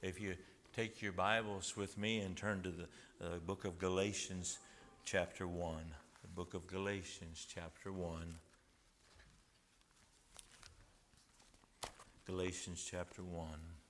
If you take your Bibles with me and turn to the book of Galatians chapter 1. The book of Galatians chapter 1. Galatians chapter 1.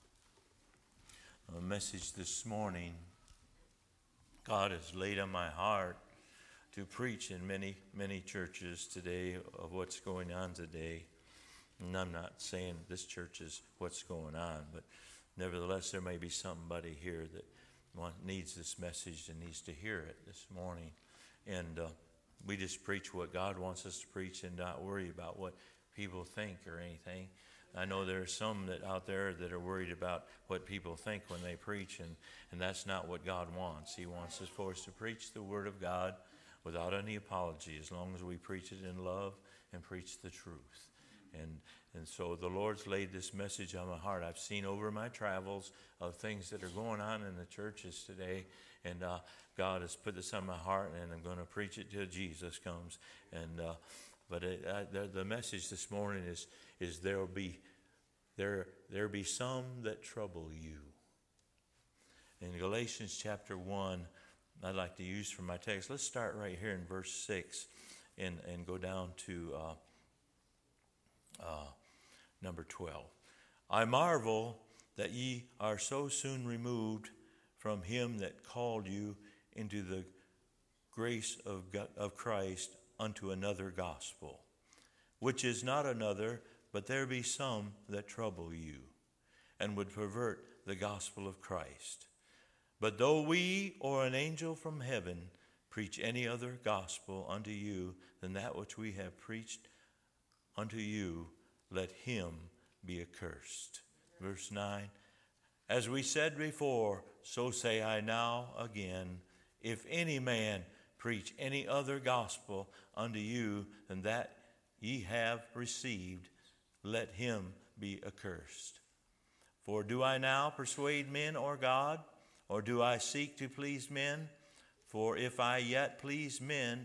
A message this morning God has laid on my heart to preach in many churches today of what's going on today. And I'm not saying this church is what's going on, but nevertheless, there may be somebody here that needs this message and needs to hear it this morning. And we just preach what God wants us to preach and not worry about what people think or anything. I know there are some that out there that are worried about what people think when they preach, and that's not what God wants. He wants us for us to preach the Word of God without any apology, as long as we preach it in love and preach the truth. And so the Lord's laid this message on my heart. I've seen over my travels of things that are going on in the churches today, and God has put this on my heart, and I'm going to preach it till Jesus comes. And but the message this morning is there be some that trouble you. In Galatians chapter 1, I'd like to use for my text. Let's start right here in verse 6 and go down to number 12. I marvel that ye are so soon removed from him that called you into the grace of Christ unto another gospel, which is not another, but there be some that trouble you, and would pervert the gospel of Christ. But though we or an angel from heaven preach any other gospel unto you than that which we have preached unto you, let him be accursed. Verse 9, as we said before, so say I now again, if any man preach any other gospel unto you than that ye have received, let him be accursed. For do I now persuade men or God, or do I seek to please men? For if I yet pleased men,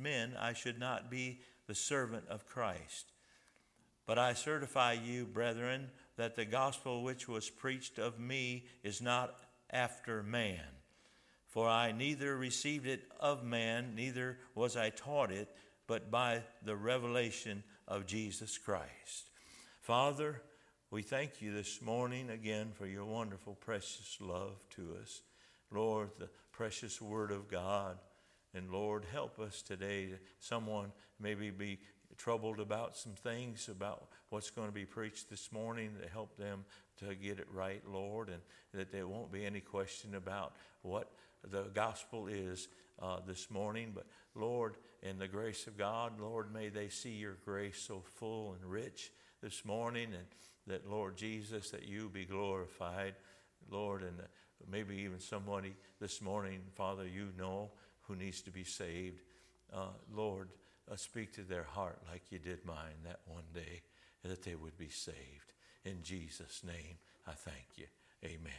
I should not be the servant of Christ. But I certify you, brethren, that the gospel which was preached of me is not after man. For I neither received it of man, neither was I taught it, but by the revelation of Jesus Christ. Father, we thank you this morning again for your wonderful, precious love to us. Lord, the precious word of God. And Lord, help us today. Someone maybe be troubled about some things, about what's going to be preached this morning, to help them to get it right, Lord, and that there won't be any question about what the gospel is this morning. But Lord, in the grace of God, Lord, may they see your grace so full and rich this morning, and that, Lord Jesus, that you be glorified, Lord, and maybe even somebody this morning, Father, you know, who needs to be saved. Lord, speak to their heart like you did mine that one day, that they would be saved. In Jesus' name, I thank you. Amen.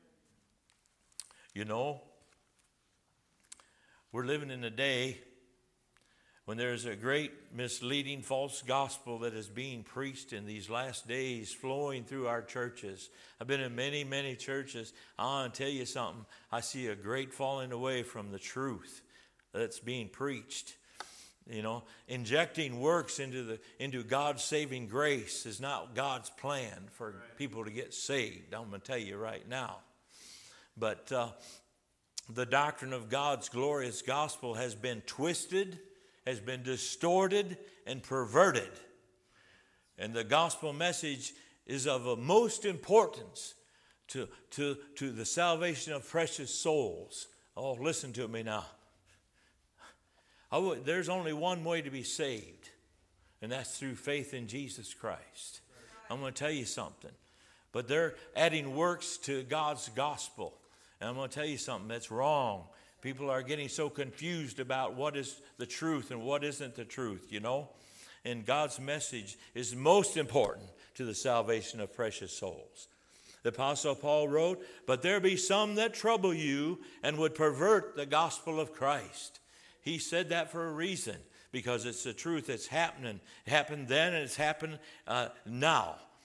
You know, we're living in a day when there's a great misleading false gospel that is being preached in these last days, flowing through our churches. I've been in many churches. I want to tell you something. I see a great falling away from the truth that's being preached. You know, injecting works into God's saving grace is not God's plan for people to get saved. I'm going to tell you right now. But the doctrine of God's glorious gospel has been twisted, has been distorted, and perverted. And the gospel message is of most importance to the salvation of precious souls. Oh, listen to me now. There's only one way to be saved, and that's through faith in Jesus Christ. I'm going to tell you something. But they're adding works to God's gospel. And I'm going to tell you something that's wrong. People are getting so confused about what is the truth and what isn't the truth, you know. And God's message is most important to the salvation of precious souls. The Apostle Paul wrote, but there be some that trouble you and would pervert the gospel of Christ. He said that for a reason, because it's the truth that's happening. It happened then and it's happened now.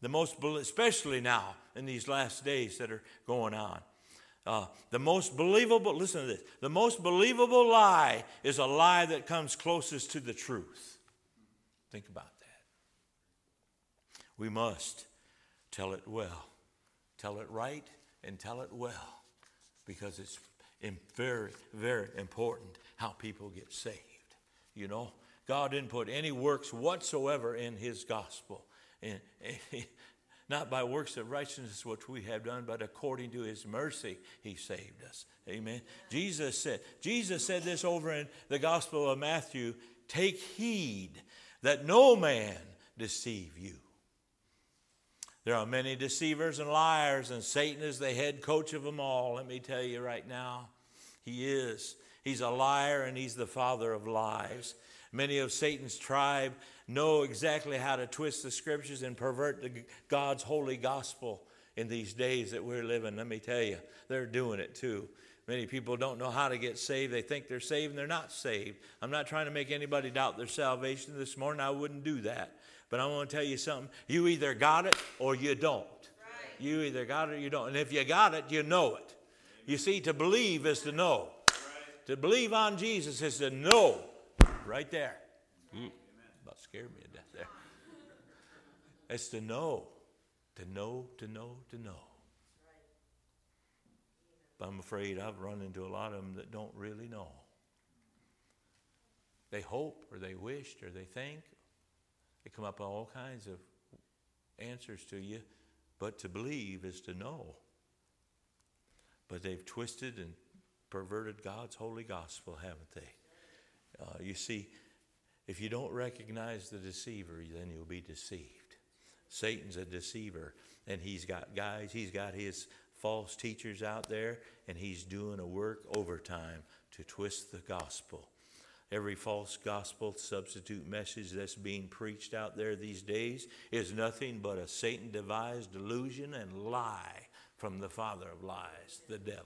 especially now in these last days that are going on. The most believable, listen to this, the most believable lie is a lie that comes closest to the truth. Think about that. We must tell it well. Tell it right and tell it well, because it's very, very important how people get saved. You know, God didn't put any works whatsoever in his gospel. And not by works of righteousness which we have done, but according to his mercy he saved us. Amen. Jesus said this over in the Gospel of Matthew, take heed that no man deceive you. There are many deceivers and liars, and Satan is the head coach of them all. Let me tell you right now, he is. He's a liar, and he's the father of lies. Many of Satan's tribe know exactly how to twist the scriptures and pervert God's holy gospel in these days that we're living. Let me tell you, they're doing it too. Many people don't know how to get saved. They think they're saved and they're not saved. I'm not trying to make anybody doubt their salvation this morning. I wouldn't do that. But I want to tell you something. You either got it or you don't. Right. You either got it or you don't. And if you got it, you know it. You see, to believe is to know. Right. To believe on Jesus is to know. Right there. About scared me to death there. It's to know. To know, to know, to know. But I'm afraid I've run into a lot of them that don't really know. They hope, or they wished, or they think. They come up with all kinds of answers to you. But to believe is to know. But they've twisted and perverted God's holy gospel, haven't they? You see, if you don't recognize the deceiver, then you'll be deceived. Satan's a deceiver, and he's got his false teachers out there, and he's doing a work overtime to twist the gospel. Every false gospel substitute message that's being preached out there these days is nothing but a Satan-devised delusion and lie from the father of lies, the devil,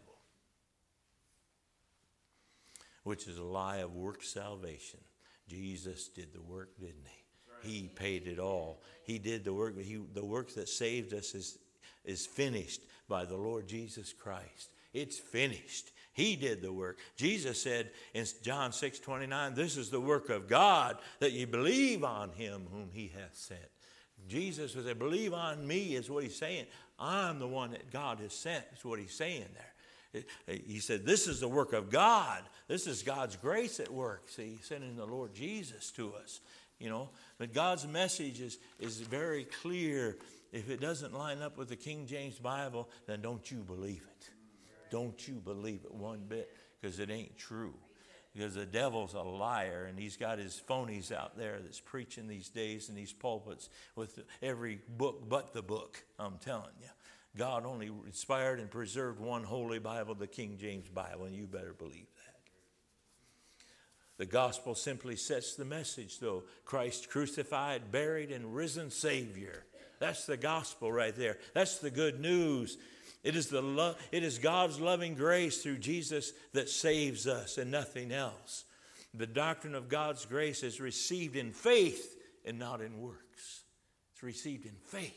which is a lie of work salvation. Jesus did the work, didn't he? He paid it all. He did the work. The work that saved us is finished by the Lord Jesus Christ. It's finished. He did the work. Jesus said in John 6:29, this is the work of God, that ye believe on him whom he hath sent. Jesus was saying, believe on me is what he's saying. I'm the one that God has sent, is what he's saying there. He said, this is the work of God. This is God's grace at work. See, he's sending the Lord Jesus to us. You know, but God's message is very clear. If it doesn't line up with the King James Bible, then don't you believe it. Don't you believe it one bit, because it ain't true. Because the devil's a liar, and he's got his phonies out there that's preaching these days in these pulpits with every book but the book, I'm telling you. God only inspired and preserved one holy Bible, the King James Bible, and you better believe that. The gospel simply sets the message, though. Christ crucified, buried, and risen Savior. That's the gospel right there. That's the good news. It is God's loving grace through Jesus that saves us and nothing else. The doctrine of God's grace is received in faith and not in works. It's received in faith.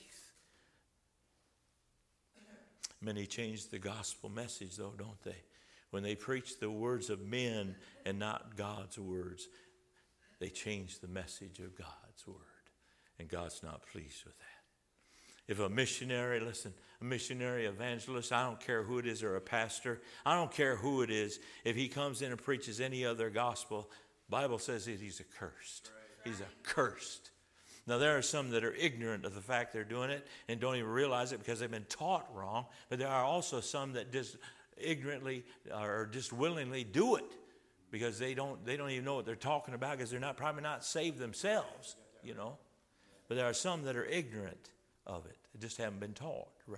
Many change the gospel message, though, don't they? When they preach the words of men and not God's words, they change the message of God's word. And God's not pleased with that. If a missionary, a missionary evangelist, I don't care who it is, or a pastor, I don't care who it is, if he comes in and preaches any other gospel, the Bible says that he's accursed. He's accursed. Now, there are some that are ignorant of the fact they're doing it and don't even realize it because they've been taught wrong. But there are also some that just ignorantly or just willingly do it because they don't even know what they're talking about, because they're probably not saved themselves, you know. But there are some that are ignorant of it. They just haven't been taught right.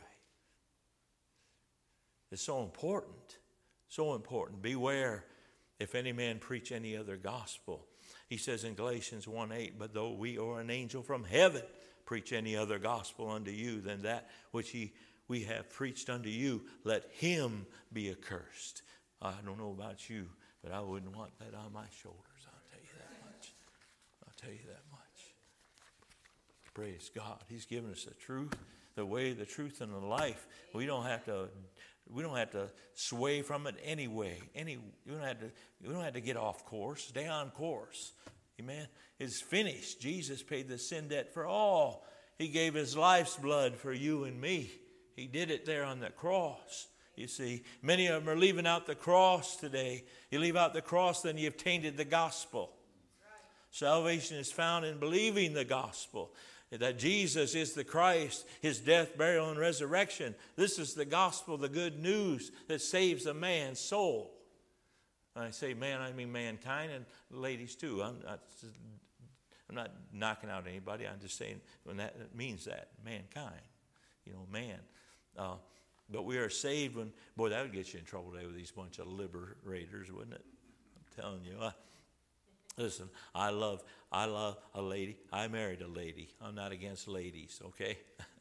It's so important. So important. Beware if any man preach any other gospel. He says in Galatians 1:8, but though we or an angel from heaven preach any other gospel unto you than that which we have preached unto you, let him be accursed. I don't know about you, but I wouldn't want that on my shoulders. I'll tell you that much. I'll tell you that much. Praise God. He's given us the truth, the way, the truth, and the life. We don't have to sway from it anyway. We don't have to get off course. Stay on course. Amen. It's finished. Jesus paid the sin debt for all. He gave his life's blood for you and me. He did it there on the cross. You see, many of them are leaving out the cross today. You leave out the cross, then you've tainted the gospel. Salvation is found in believing the gospel, that Jesus is the Christ, his death, burial, and resurrection. This is the gospel, the good news that saves a man's soul. When I say man, I mean mankind and ladies too. I'm not knocking out anybody. I'm just saying when that it means that, mankind, man. But we are saved when, boy, that would get you in trouble today with these bunch of liberators, wouldn't it? I'm telling you. Listen, I love a lady. I married a lady. I'm not against ladies, okay?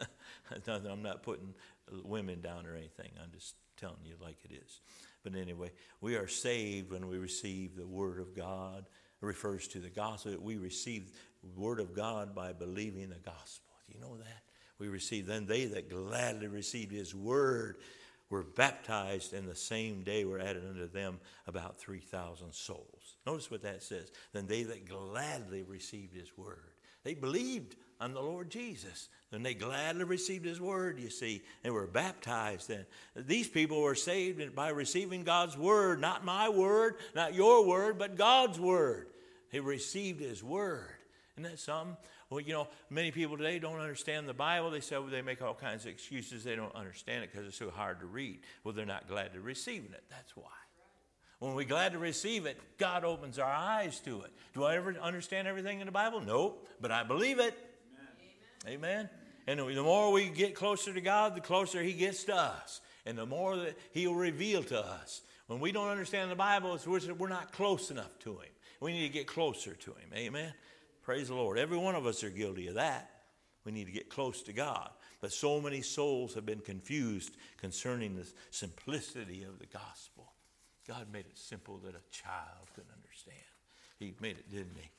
I'm not putting women down or anything. I'm just telling you like it is. But anyway, we are saved when we receive the Word of God. It refers to the gospel. We receive the Word of God by believing the gospel. Do you know that? We receive, then they that gladly received his word were baptized, and the same day were added unto them about 3,000 souls. Notice what that says. Then they that gladly received his word. They believed on the Lord Jesus. Then they gladly received his word, you see. They were baptized then. These people were saved by receiving God's word. Not my word, not your word, but God's word. They received his word. Isn't that something? Well, many people today don't understand the Bible. They say, they make all kinds of excuses. They don't understand it because it's so hard to read. Well, they're not glad to receiving it. That's why. When we're glad to receive it, God opens our eyes to it. Do I ever understand everything in the Bible? Nope. But I believe it. Amen. Amen. And the more we get closer to God, the closer he gets to us. And the more that he'll reveal to us. When we don't understand the Bible, we're not close enough to him. We need to get closer to him. Amen. Praise the Lord. Every one of us are guilty of that. We need to get close to God. But so many souls have been confused concerning the simplicity of the gospel. God made it simple that a child could understand. He made it, didn't he?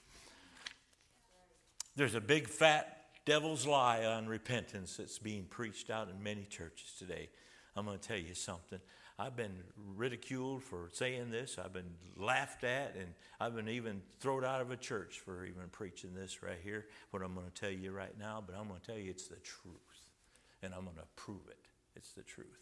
There's a big fat devil's lie on repentance that's being preached out in many churches today. I'm going to tell you something. I've been ridiculed for saying this. I've been laughed at, and I've been even thrown out of a church for even preaching this right here, what I'm going to tell you right now. But I'm going to tell you it's the truth, and I'm going to prove it. It's the truth.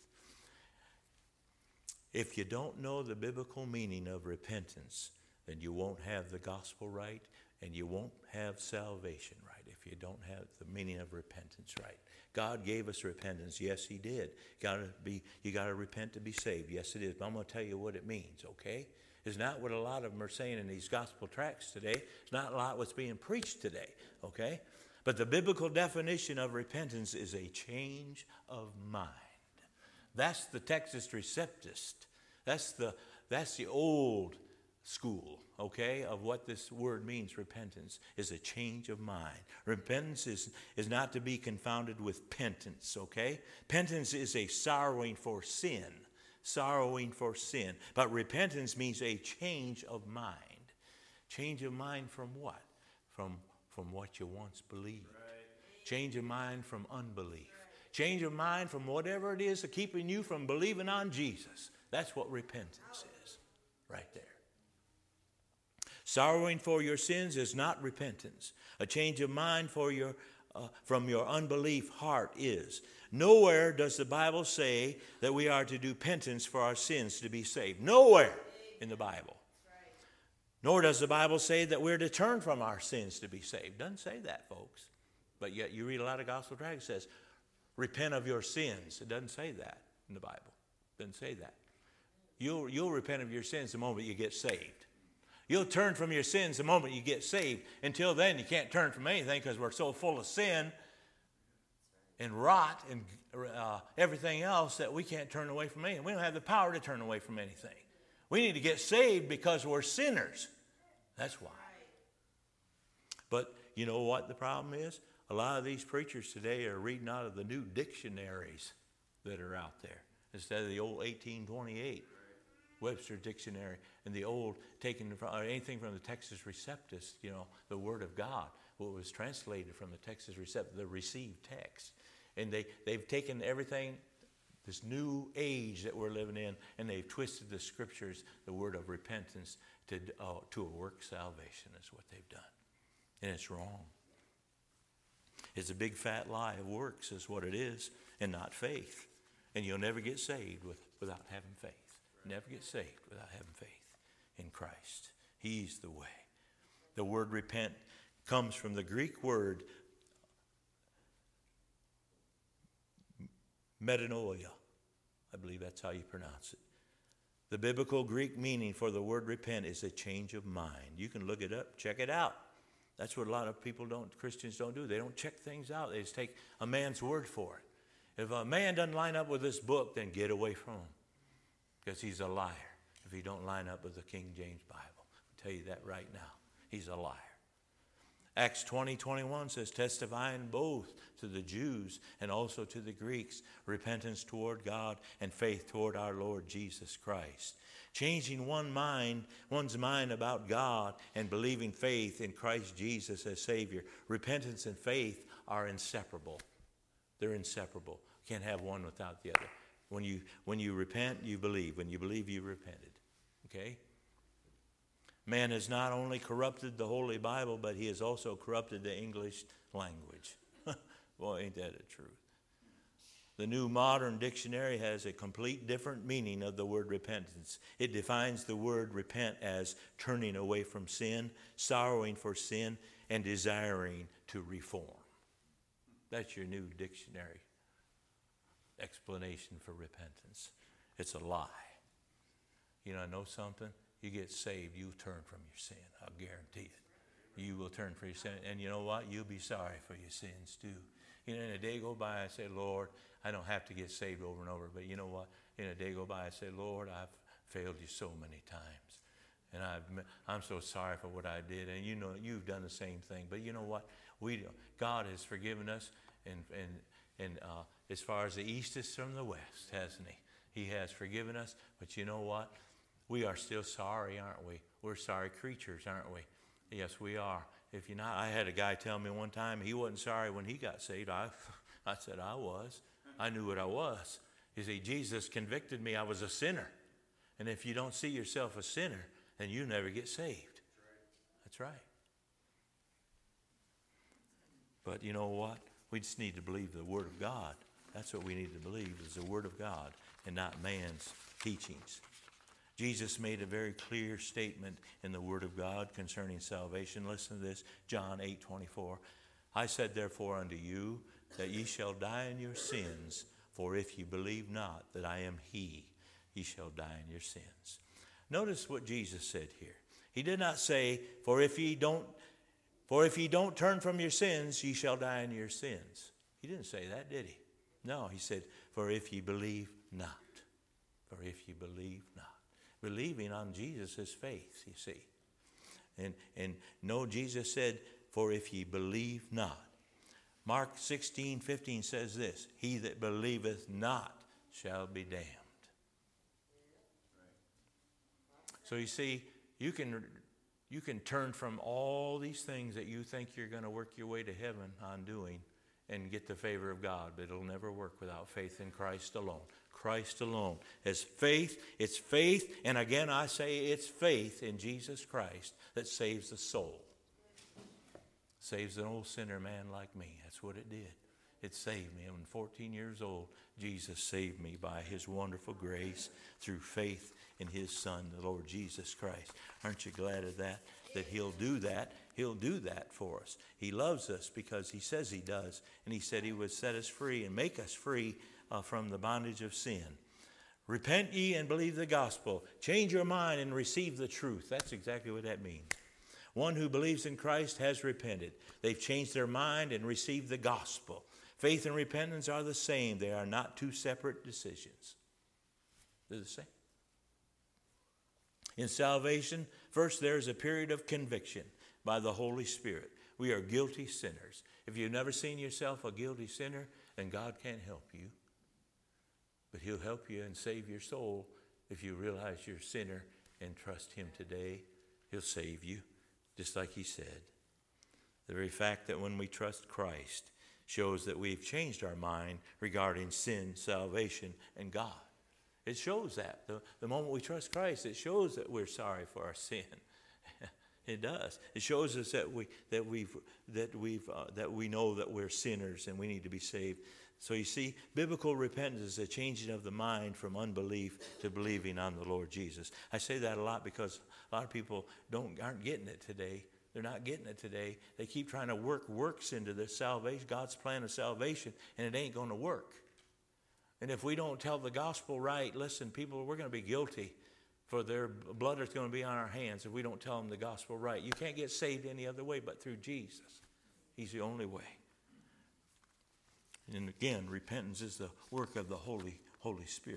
If you don't know the biblical meaning of repentance, then you won't have the gospel right, and you won't have salvation right if you don't have the meaning of repentance right. God gave us repentance. Yes, he did. You got to repent to be saved. Yes, it is. But I'm going to tell you what it means, okay? It's not what a lot of them are saying in these gospel tracts today. It's not a lot what's being preached today, okay? But the biblical definition of repentance is a change of mind. That's the Textus Receptus. That's the old school, okay, of what this word means. Repentance is a change of mind. Repentance is not to be confounded with penance, okay? Penance is a sorrowing for sin. Sorrowing for sin. But repentance means a change of mind. Change of mind from what? From what you once believed. Right. Change of mind from unbelief. Right. Change of mind from whatever it is keeping you from believing on Jesus. That's what repentance is, right there. Sorrowing for your sins is not repentance. A change of mind from your unbelief heart is. Nowhere does the Bible say that we are to do penance for our sins to be saved. Nowhere in the Bible. Nor does the Bible say that we're to turn from our sins to be saved. Doesn't say that, folks. But yet you read a lot of gospel tracts that says, repent of your sins. It doesn't say that in the Bible. It doesn't say that. You'll repent of your sins the moment you get saved. You'll turn from your sins the moment you get saved. Until then, you can't turn from anything because we're so full of sin and rot and everything else that we can't turn away from anything. We don't have the power to turn away from anything. We need to get saved because we're sinners. That's why. But you know what the problem is? A lot of these preachers today are reading out of the new dictionaries that are out there instead of the old 1828 Webster Dictionary and the old taken from anything from the Textus Receptus, the Word of God. what was translated from the Texas Receptor, the received text. And they've taken everything, this new age that we're living in, and they've twisted the scriptures, the word of repentance, to a work salvation is what they've done. And it's wrong. It's a big fat lie of works is what it is, and not faith. And you'll never get saved without having faith. Never get saved without having faith in Christ. He's the way. The word repent comes from the Greek word metanoia. I believe that's how you pronounce it. The biblical Greek meaning for the word repent is a change of mind. You can look it up, check it out. That's what a lot of Christians don't do. They don't check things out. They just take a man's word for it. If a man doesn't line up with this book, then get away from him, because he's a liar if he don't line up with the King James Bible. I'll tell you that right now. He's a liar. Acts 20:21 says, testifying both to the Jews and also to the Greeks, repentance toward God and faith toward our Lord Jesus Christ. Changing one's mind about God and believing faith in Christ Jesus as Savior. Repentance and faith are inseparable. They're inseparable. You can't have one without the other. When you repent, you believe. When you believe, you repented. Okay? Man has not only corrupted the Holy Bible, but he has also corrupted the English language. Boy, ain't that the truth. The New Modern Dictionary has a complete different meaning of the word repentance. It defines the word repent as turning away from sin, sorrowing for sin, and desiring to reform. That's your new dictionary explanation for repentance. It's a lie. You know something? You get saved, you turn from your sin. I'll guarantee it. You will turn from your sin. And you know what? You'll be sorry for your sins too. You know, in a day go by, I say, Lord, I don't have to get saved over and over. But you know what? In a day go by, I say, Lord, I've failed you so many times. And I'm so sorry for what I did. And you know, you've done the same thing. But you know what? God has forgiven us. And as far as the east is from the west, hasn't he? He has forgiven us. But you know what? We are still sorry, aren't we? We're sorry creatures, aren't we? Yes, we are. If you're not, I had a guy tell me one time he wasn't sorry when he got saved. I said I was. I knew what I was. You see, Jesus convicted me. I was a sinner. And if you don't see yourself a sinner, then you never get saved. That's right. But you know what? We just need to believe the Word of God. That's what we need to believe, is the Word of God and not man's teachings. Jesus made a very clear statement in the Word of God concerning salvation. Listen to this, John 8:24. I said therefore unto you that ye shall die in your sins, for if ye believe not that I am he, ye shall die in your sins. Notice what Jesus said here. He did not say, for if ye don't turn from your sins, ye shall die in your sins. He didn't say that, did he? No, he said, for if ye believe not. For if ye believe not. Believing on Jesus is faith, you see. And no, Jesus said, for if ye believe not. Mark 16:15 says this, he that believeth not shall be damned. So you see, you can turn from all these things that you think you're going to work your way to heaven on doing and get the favor of God, but it'll never work without faith in Christ alone. Christ alone. It's faith, and again I say it's faith in Jesus Christ that saves the soul. Saves an old sinner man like me. That's what it did. It saved me. When 14 years old, Jesus saved me by his wonderful grace through faith in his Son, the Lord Jesus Christ. Aren't you glad of that? That he'll do that. He'll do that for us. He loves us because he says he does. And he said he would set us free and make us free from the bondage of sin. Repent ye and believe the gospel. Change your mind and receive the truth. That's exactly what that means. One who believes in Christ has repented. They've changed their mind and received the gospel. Faith and repentance are the same. They are not two separate decisions. They're the same. In salvation, first there is a period of conviction by the Holy Spirit. We are guilty sinners. If you've never seen yourself a guilty sinner, then God can't help you. But he'll help you and save your soul if you realize you're a sinner and trust him today. He'll save you, just like he said. The very fact that when we trust Christ shows that we've changed our mind regarding sin, salvation, and God. It shows that. The moment we trust Christ, it shows that we're sorry for our sin. It does. It shows us that we know that we're sinners and we need to be saved. So you see, biblical repentance is a changing of the mind from unbelief to believing on the Lord Jesus. I say that a lot because a lot of people aren't getting it today. They're not getting it today. They keep trying to work works into the salvation, God's plan of salvation, and it ain't going to work. And if we don't tell the gospel right, listen, people, we're going to be guilty. For their blood is going to be on our hands if we don't tell them the gospel right. You can't get saved any other way but through Jesus. He's the only way. And again, repentance is the work of the Holy Spirit.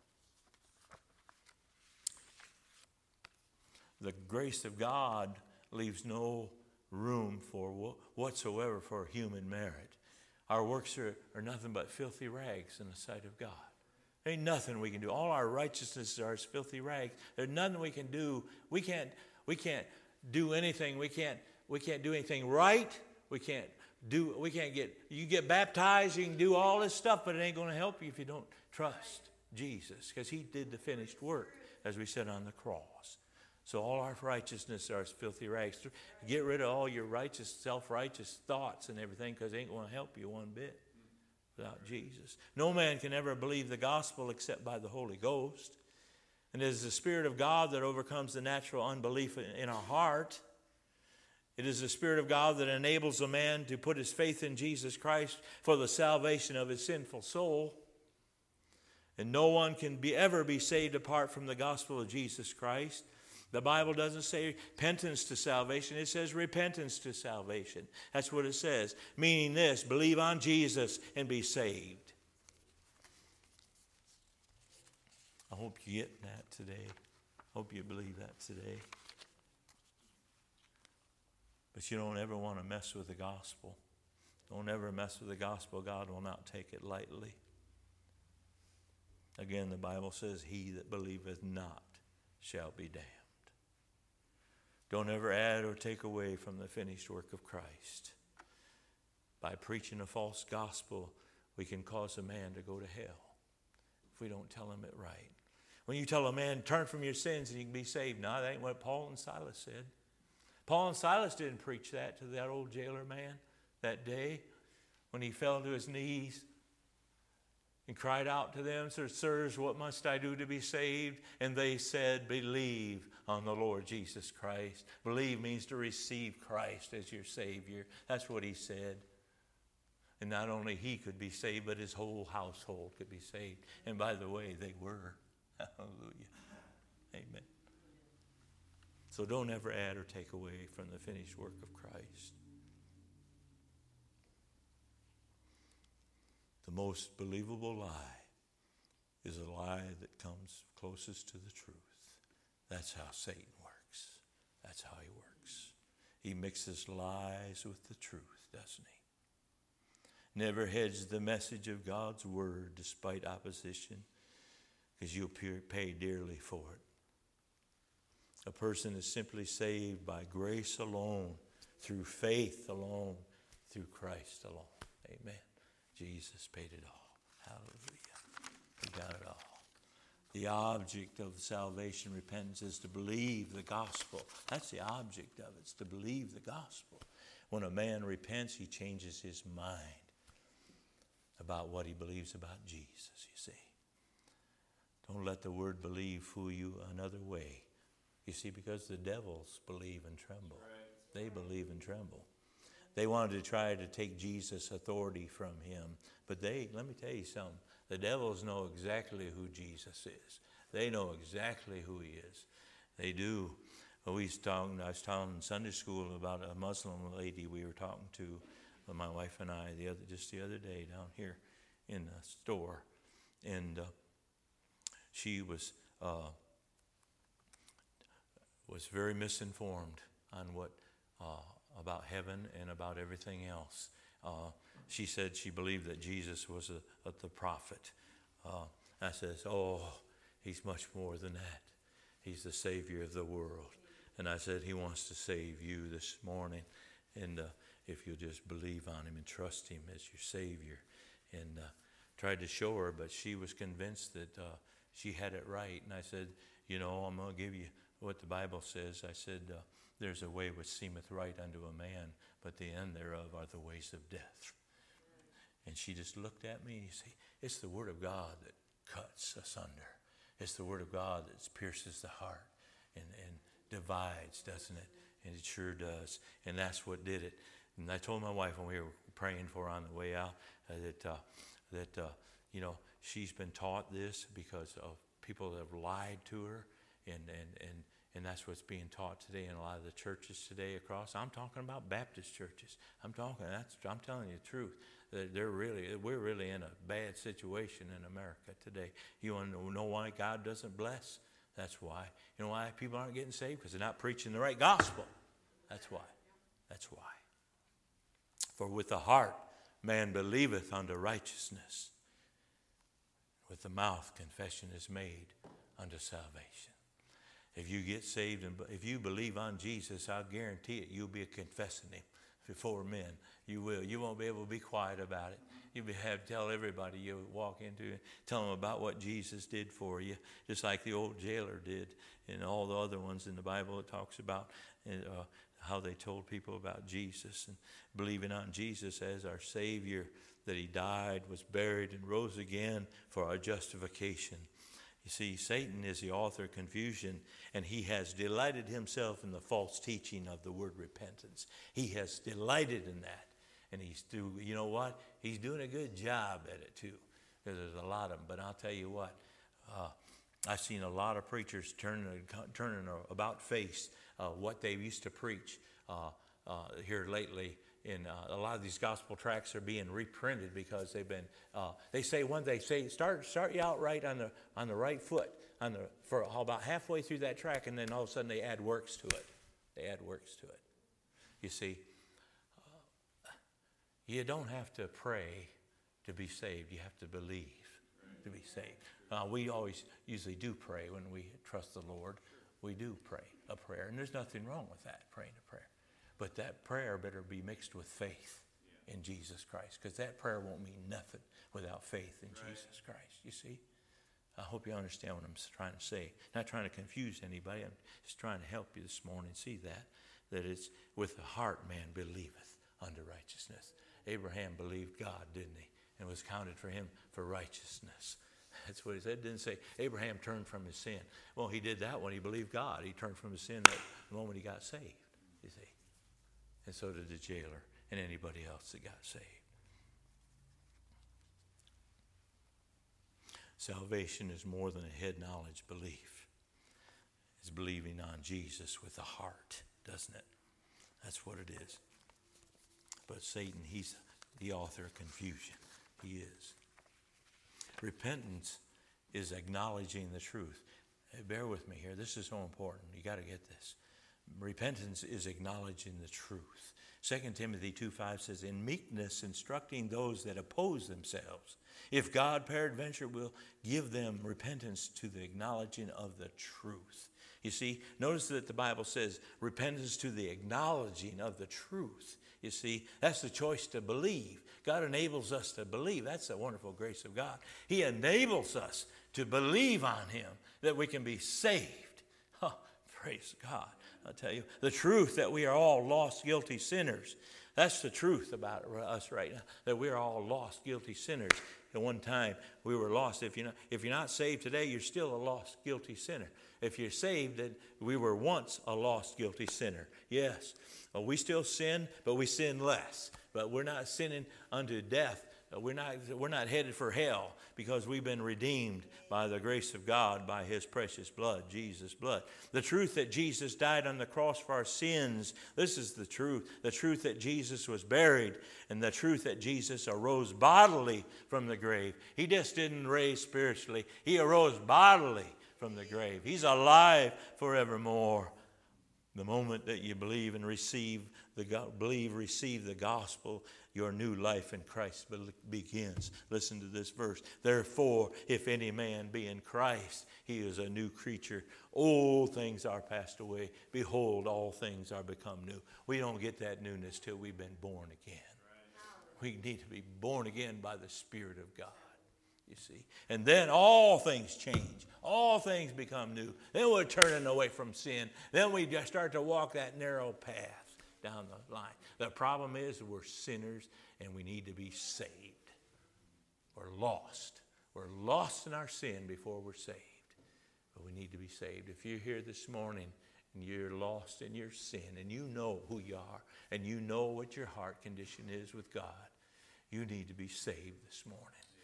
The grace of God leaves no room for whatsoever for human merit. Our works are nothing but filthy rags in the sight of God. There ain't nothing we can do. All our righteousness are as filthy rags. There's nothing we can do. We can't do anything. We can't do anything right. You get baptized, you can do all this stuff, but it ain't going to help you if you don't trust Jesus, because he did the finished work, as we said on the cross. So all our righteousness are as filthy rags. Get rid of all your self-righteous thoughts and everything, because it ain't going to help you one bit without Jesus. No man can ever believe the gospel except by the Holy Ghost. And it is the Spirit of God that overcomes the natural unbelief in our heart. It is the Spirit of God that enables a man to put his faith in Jesus Christ for the salvation of his sinful soul. And no one can ever be saved apart from the gospel of Jesus Christ. The Bible doesn't say repentance to salvation. It says repentance to salvation. That's what it says. Meaning this, believe on Jesus and be saved. I hope you get that today. Hope you believe that today. But you don't ever want to mess with the gospel. Don't ever mess with the gospel. God will not take it lightly. Again, the Bible says, he that believeth not shall be damned. Don't ever add or take away from the finished work of Christ. By preaching a false gospel, we can cause a man to go to hell if we don't tell him it right. When you tell a man, turn from your sins and you can be saved. No, that ain't what Paul and Silas said. Paul and Silas didn't preach that to that old jailer man that day when he fell to his knees and cried out to them, sirs, what must I do to be saved? And they said, believe on the Lord Jesus Christ. Believe means to receive Christ as your Savior. That's what he said. And not only he could be saved, but his whole household could be saved. And by the way, they were. Hallelujah. Amen. So don't ever add or take away from the finished work of Christ. The most believable lie is a lie that comes closest to the truth. That's how Satan works. That's how he works. He mixes lies with the truth, doesn't he? Never hedge the message of God's word despite opposition, because you'll pay dearly for it. A person is simply saved by grace alone, through faith alone, through Christ alone. Amen. Jesus paid it all. Hallelujah. He got it all. The object of salvation, repentance, is to believe the gospel. That's the object of it. It's to believe the gospel. When a man repents, he changes his mind about what he believes about Jesus, you see. Don't let the word believe fool you another way. You see, because the devils believe and tremble. Right. They believe and tremble. They wanted to try to take Jesus' authority from him. But let me tell you something. The devils know exactly who Jesus is. They know exactly who he is. They do. I was talking in Sunday school about a Muslim lady we were talking to, my wife and I, just the other day down here in the store. And she was very misinformed on about heaven and about everything else. She said she believed that Jesus was the prophet. I says, he's much more than that. He's the Savior of the world. And I said, he wants to save you this morning. And if you'll just believe on him and trust him as your Savior. And tried to show her, but she was convinced that she had it right. And I said, I'm going to give you what the Bible says. I said, there's a way which seemeth right unto a man, but the end thereof are the ways of death. And she just looked at me and you see, it's the Word of God that cuts asunder. It's the Word of God that pierces the heart and divides, doesn't it? And it sure does. And that's what did it. And I told my wife when we were praying for her on the way out that she's been taught this because of people that have lied to her, and that's what's being taught today in a lot of the churches today across. I'm talking about Baptist churches. I'm telling you the truth. We're really in a bad situation in America today. You want to know why God doesn't bless? That's why. You know why people aren't getting saved? Because they're not preaching the right gospel. That's why. That's why. For with the heart man believeth unto righteousness. With the mouth confession is made unto salvation. If you get saved and if you believe on Jesus, I'll guarantee it, you'll be confessing him before men. You will. You won't be able to be quiet about it. You'll have to tell everybody you walk into it, tell them about what Jesus did for you, just like the old jailer did, and all the other ones in the Bible. It talks about how they told people about Jesus and believing on Jesus as our Savior, that he died, was buried, and rose again for our justification. You see, Satan is the author of confusion, and he has delighted himself in the false teaching of the word repentance. He has delighted in that. And you know what? He's doing a good job at it too, because there's a lot of them. But I'll tell you what, I've seen a lot of preachers turning about face what they used to preach here lately. And a lot of these gospel tracts are being reprinted because they've been. They say start you out right on the right foot for about halfway through that track, and then all of a sudden they add works to it. You see. You don't have to pray to be saved. You have to believe to be saved. We usually do pray when we trust the Lord. We do pray a prayer, and there's nothing wrong with that, praying a prayer. But that prayer better be mixed with faith in Jesus Christ, because that prayer won't mean nothing without faith in Jesus Christ. You see? I hope you understand what I'm trying to say. Not trying to confuse anybody. I'm just trying to help you this morning see that it's with the heart man believeth unto righteousness. Abraham believed God, didn't he? And was counted for him for righteousness. That's what he said. It didn't say Abraham turned from his sin. Well, he did that when he believed God. He turned from his sin the moment he got saved, you see. And so did the jailer and anybody else that got saved. Salvation is more than a head knowledge belief. It's believing on Jesus with the heart, doesn't it? That's what it is. But Satan, he's the author of confusion. He is. Repentance is acknowledging the truth. Hey, bear with me here. This is so important. You got to get this. Repentance is acknowledging the truth. 2 Timothy 2:5 says, in meekness instructing those that oppose themselves, if God peradventure will give them repentance to the acknowledging of the truth. You see, notice that the Bible says repentance to the acknowledging of the truth. You see, that's the choice to believe. God enables us to believe. That's the wonderful grace of God. He enables us to believe on him that we can be saved. Oh, praise God. I'll tell you, the truth that we are all lost, guilty sinners. That's the truth about us right now, that we are all lost, guilty sinners. At one time, we were lost. If you're not saved today, you're still a lost, guilty sinner. If you're saved, then we were once a lost, guilty sinner. Yes, we still sin, but we sin less. But we're not sinning unto death. We're not headed for hell because we've been redeemed by the grace of God, by his precious blood, Jesus' blood. The truth that Jesus died on the cross for our sins, this is the truth. The truth that Jesus was buried, and the truth that Jesus arose bodily from the grave. He just didn't raise spiritually. He arose bodily from the grave. He's alive forevermore. The moment that you believe and receive the gospel, your new life in Christ begins. Listen to this verse. Therefore, if any man be in Christ, he is a new creature. Old things are passed away. Behold, all things are become new. We don't get that newness till we've been born again. We need to be born again by the Spirit of God. You see, and then all things change. All things become new. Then we're turning away from sin. Then we just start to walk that narrow path down the line. The problem is we're sinners and we need to be saved. We're lost. We're lost in our sin before we're saved. But we need to be saved. If you're here this morning and you're lost in your sin and you know who you are and you know what your heart condition is with God, you need to be saved this morning.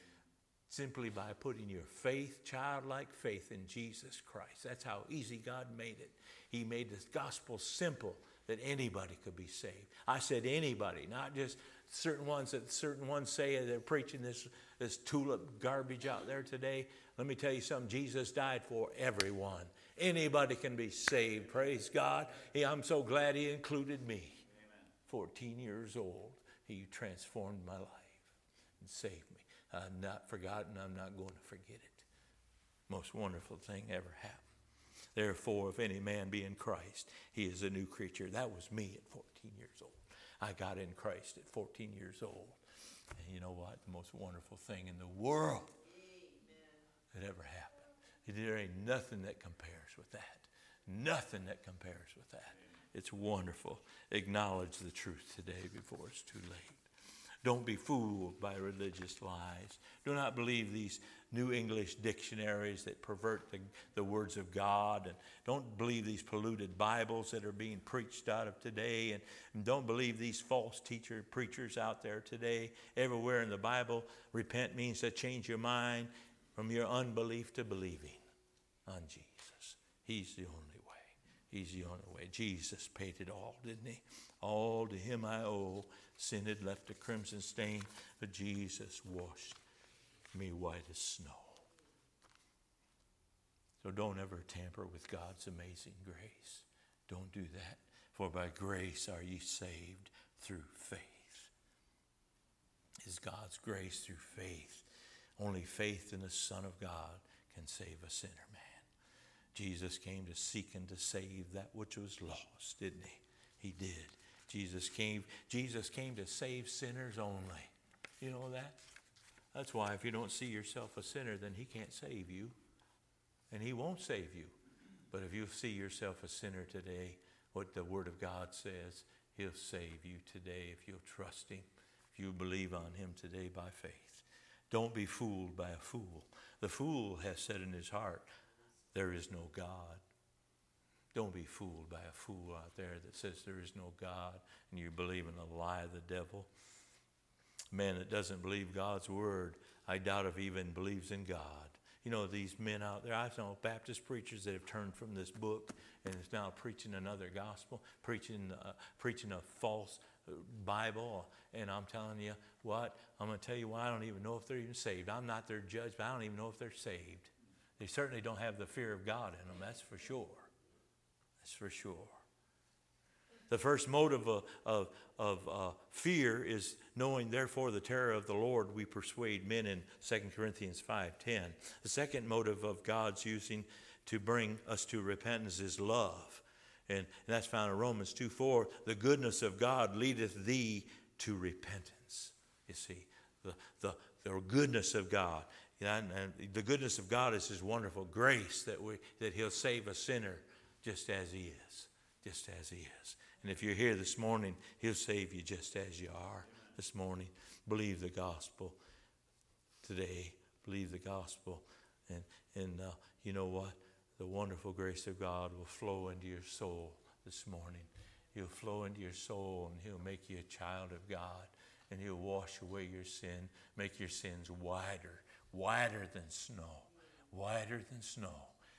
Simply by putting your faith, childlike faith in Jesus Christ. That's how easy God made it. He made this gospel simple that anybody could be saved. I said anybody, not just certain ones say they're preaching this tulip garbage out there today. Let me tell you something. Jesus died for everyone. Anybody can be saved. Praise God. I'm so glad he included me. 14 years old, he transformed my life and saved me. I'm not forgotten. I'm not going to forget it. Most wonderful thing ever happened. Therefore, if any man be in Christ, he is a new creature. That was me at 14 years old. I got in Christ at 14 years old. And you know what? The most wonderful thing in the world that ever happened. There ain't nothing that compares with that. Nothing that compares with that. It's wonderful. Acknowledge the truth today before it's too late. Don't be fooled by religious lies. Do not believe these New English dictionaries that pervert the words of God. And don't believe these polluted Bibles that are being preached out of today. And don't believe these false preachers out there today. Everywhere in the Bible, repent means to change your mind from your unbelief to believing on Jesus. He's the only way. He's the only way. Jesus paid it all, didn't he? All to him I owe. Sin had left a crimson stain, but Jesus washed me white as snow. So don't ever tamper with God's amazing grace. Don't do that. For by grace are ye saved through faith. It's God's grace through faith. Only faith in the Son of God can save a sinner, man. Jesus came to seek and to save that which was lost, didn't he? He did. Jesus came to save sinners only. You know that? That's why if you don't see yourself a sinner, then he can't save you. And he won't save you. But if you see yourself a sinner today, what the Word of God says, he'll save you today if you'll trust him, if you believe on him today by faith. Don't be fooled by a fool. The fool has said in his heart, there is no God. Don't be fooled by a fool out there that says there is no God and you believe in the lie of the devil. A man that doesn't believe God's word, I doubt if he even believes in God. You know, these men out there, I know Baptist preachers that have turned from this book and is now preaching another gospel, preaching a false Bible. And I'm telling you what, I'm going to tell you why I don't even know if they're even saved. I'm not their judge, but I don't even know if they're saved. They certainly don't have the fear of God in them, that's for sure. That's for sure. The first motive of fear is knowing, therefore, the terror of the Lord we persuade men in 2 Corinthians 5:10. The second motive of God's using to bring us to repentance is love. And that's found in Romans 2:4. The goodness of God leadeth thee to repentance. You see, the goodness of God. And the goodness of God is his wonderful grace that he'll save a sinner just as he is. Just as he is. And if you're here this morning, he'll save you just as you are this morning. Believe the gospel today. Believe the gospel. And you know what? The wonderful grace of God will flow into your soul this morning. He'll flow into your soul and he'll make you a child of God. And he'll wash away your sin, make your sins whiter than snow. Whiter than snow.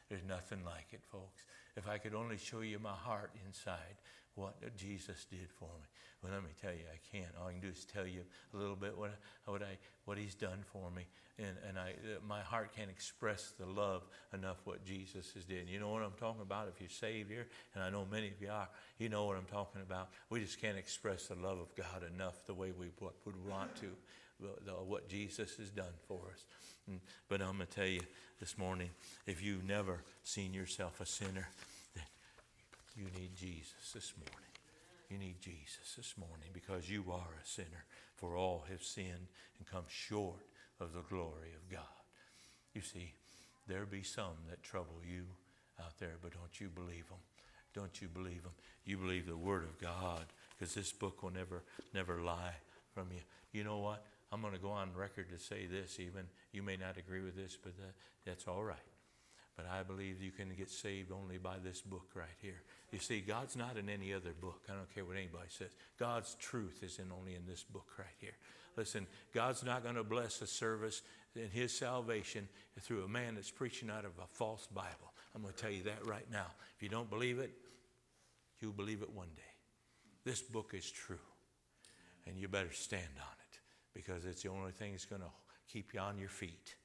There's nothing like it, folks. If I could only show you my heart inside, what Jesus did for me. Well, let me tell you, I can't. All I can do is tell you a little bit what He's done for me, and my heart can't express the love enough what Jesus has did. You know what I'm talking about? If you're saved here, and I know many of you are, you know what I'm talking about. We just can't express the love of God enough the way we would want to, what Jesus has done for us. But I'm going to tell you this morning, if you've never seen yourself a sinner, then you need Jesus this morning. You need Jesus this morning, because you are a sinner. For all have sinned and come short of the glory of God. You see, there be some that trouble you out there, but don't you believe them. Don't you believe them. You believe the Word of God, because this book will never lie from you. You know what? I'm going to go on record to say this, even you may not agree with this, but that's all right. But I believe you can get saved only by this book right here. You see, God's not in any other book. I don't care what anybody says. God's truth is only in this book right here. Listen, God's not going to bless a service in His salvation through a man that's preaching out of a false Bible. I'm going to tell you that right now. If you don't believe it, you'll believe it one day. This book is true, and you better stand on it, because it's the only thing that's going to keep you on your feet.